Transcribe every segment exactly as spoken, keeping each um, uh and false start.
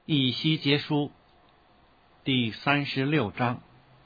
以西结书第三十六章。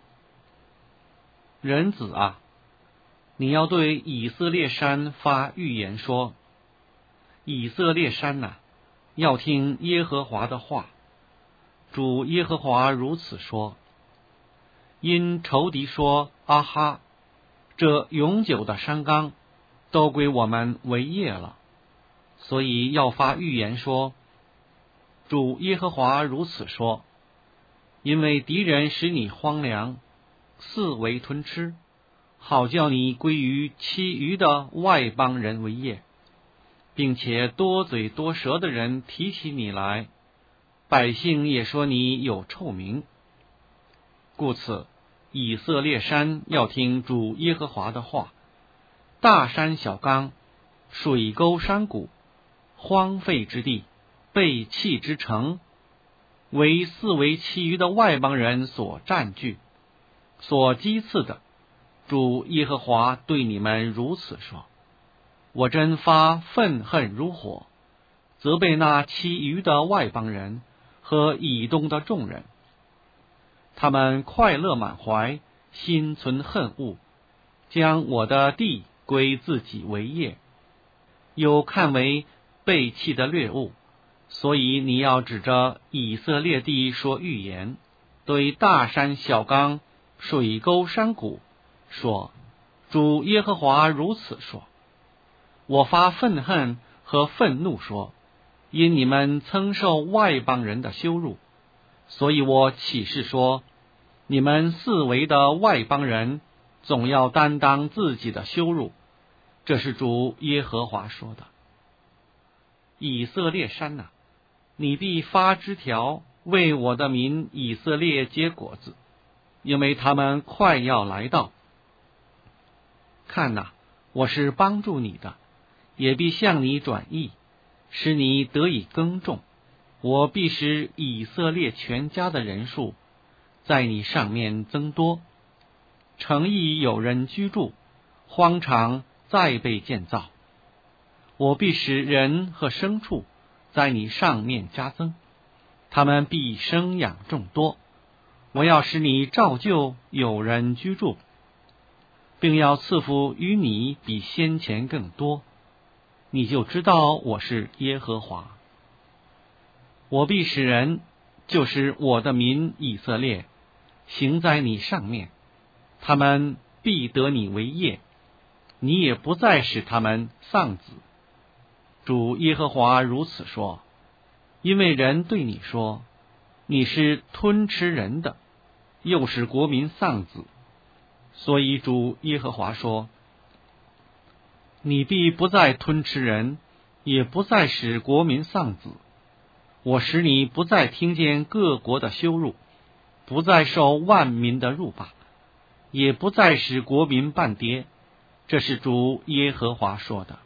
人子啊，你要对以色列山发预言说：以色列山哪，要听耶和华的话。主耶和华如此说：因仇敌说啊哈，这永久的山冈都归我们为业了，所以要发预言说：主耶和华如此说，因为敌人使你荒凉，四围吞吃，好叫你归于其余的外邦人为业，并且多嘴多舌的人提起你来，百姓也说你有臭名。故此，以色列山要听主耶和华的话，大山小冈，水沟山谷，荒废之地，被弃之城，为四围其余的外邦人所占据，所讥刺的。主耶和华对你们如此说：我真发愤恨如火，责备那其余的外邦人和以东的众人。他们快乐满怀，心存恨恶，将我的地归自己为业，又看为被弃的掠物。所以你要指着以色列地说预言，对大山小冈、水沟山谷说：主耶和华如此说，我发愤恨和愤怒说，因你们曾受外邦人的羞辱，所以我起誓说，你们四围的外邦人总要担当自己的羞辱。这是主耶和华说的。以色列山哪，你必发枝条，为我的民以色列结果子，因为他们快要来到。看哪，我是帮助你的，也必向你转意，使你得以耕种。我必使以色列全家的人数在你上面增多，城邑有人居住，荒场再被建造。我必使人和牲畜在你上面加增，他们必生养众多。我要使你照旧有人居住，并要赐福于你比先前更多，你就知道我是耶和华。我必使人，就是我的民以色列，行在你上面，他们必得你为业，你也不再使他们丧子。主耶和华如此说，因为人对你说，你是吞吃人的，又使国民丧子，所以主耶和华说，你必不再吞吃人，也不再使国民丧子。我使你不再听见各国的羞辱，不再受万民的辱骂，也不再使国民半跌。这是主耶和华说的。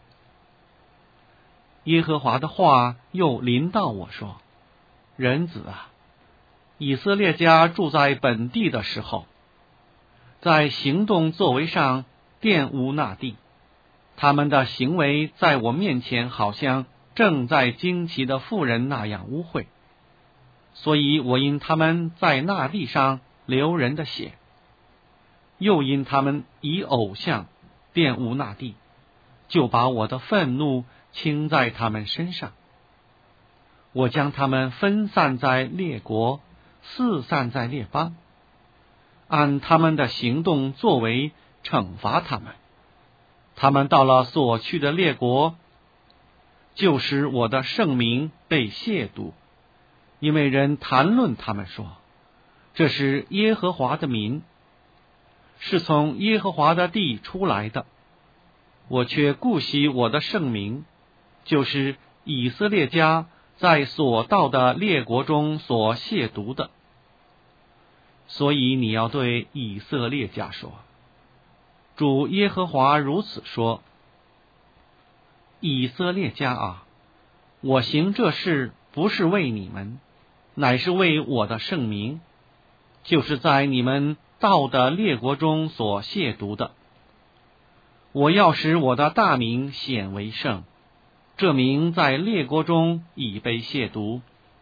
耶和华的话又临到我说，人子啊，以色列家住在本地的时候，在行动作为上玷污那地，他们的行为在我面前好像正在惊奇的妇人那样污秽，所以我因他们在那地上流人的血，又因他们以偶像玷污那地，就把我的愤怒倾在他们身上。我将他们分散在列国，四散在列邦，按他们的行动作为惩罚他们。他们到了所去的列国，就使我的圣名被亵渎，因为人谈论他们说，这是耶和华的民，是从耶和华的地出来的。我却顾惜我的圣名，就是以色列家在所到的列国中所亵渎的。所以你要对以色列家说，主耶和华如此说，以色列家啊，我行这事不是为你们，乃是为我的圣名，就是在你们到的列国中所亵渎的。我要使我的大名显为圣，这名在列国中已被亵渎，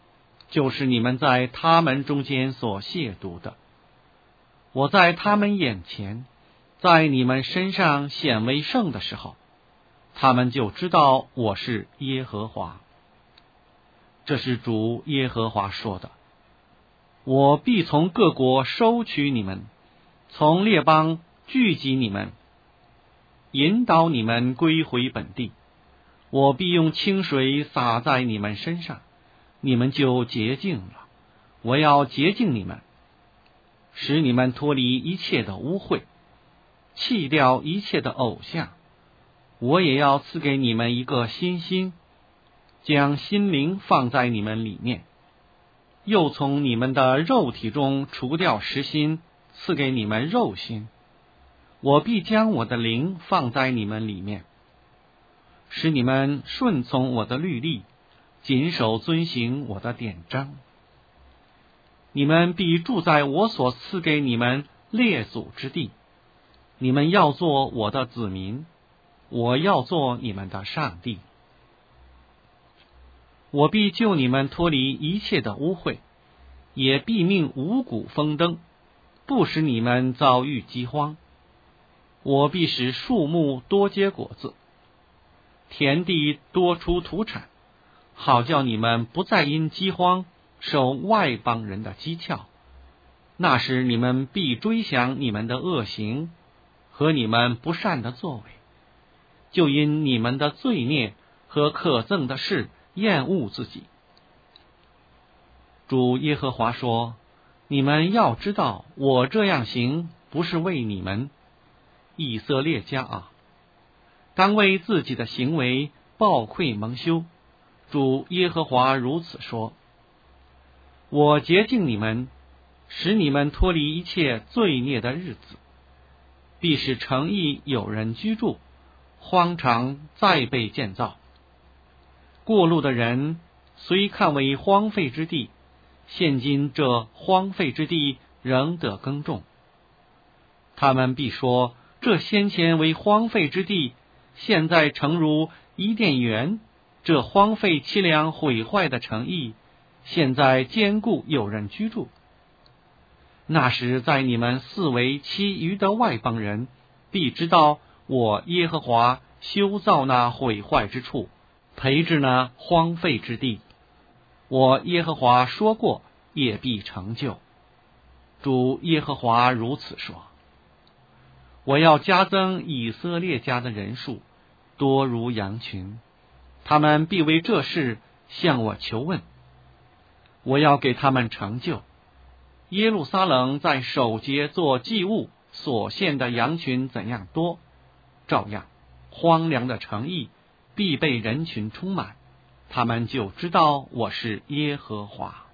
就是你们在他们中间所亵渎的。我在他们眼前，在你们身上显为圣的时候，他们就知道我是耶和华。这是主耶和华说的。我必从各国收取你们，从列邦聚集你们，引导你们归回本地。我必用清水洒在你们身上，你们就洁净了。我要洁净你们，使你们脱离一切的污秽，弃掉一切的偶像。我也要赐给你们一个新心，将心灵放在你们里面，又从你们的肉体中除掉实心，赐给你们肉心。我必将我的灵放在你们里面，使你们顺从我的律例，谨守遵行我的典章。你们必住在我所赐给你们列祖之地，你们要做我的子民，我要做你们的上帝。我必救你们脱离一切的污秽，也必命五谷丰登，不使你们遭遇饥荒。我必使树木多结果子，田地多出土产，好叫你们不再因饥荒受外邦人的讥诮。那时你们必追想你们的恶行和你们不善的作为，就因你们的罪孽和可憎的事厌恶自己。主耶和华说：你们要知道，我这样行不是为你们，以色列家啊，当为自己的行为抱愧蒙羞。主耶和华如此说：我洁净你们，使你们脱离一切罪孽的日子，必使城邑有人居住，荒场再被建造。过路的人虽看为荒废之地，现今这荒废之地仍得耕种。他们必说，这先前为荒废之地，现在诚如伊甸园；这荒废凄凉毁坏的城邑，现在坚固有人居住。那时，在你们四围其余的外邦人必知道，我耶和华修造那毁坏之处，培植那荒废之地。我耶和华说过，也必成就。主耶和华如此说：我要加增以色列家的人数，多如羊群，他们必为这事向我求问。我要给他们成就。耶路撒冷在守节做祭物所献的羊群怎样多，照样荒凉的城邑必被人群充满，他们就知道我是耶和华。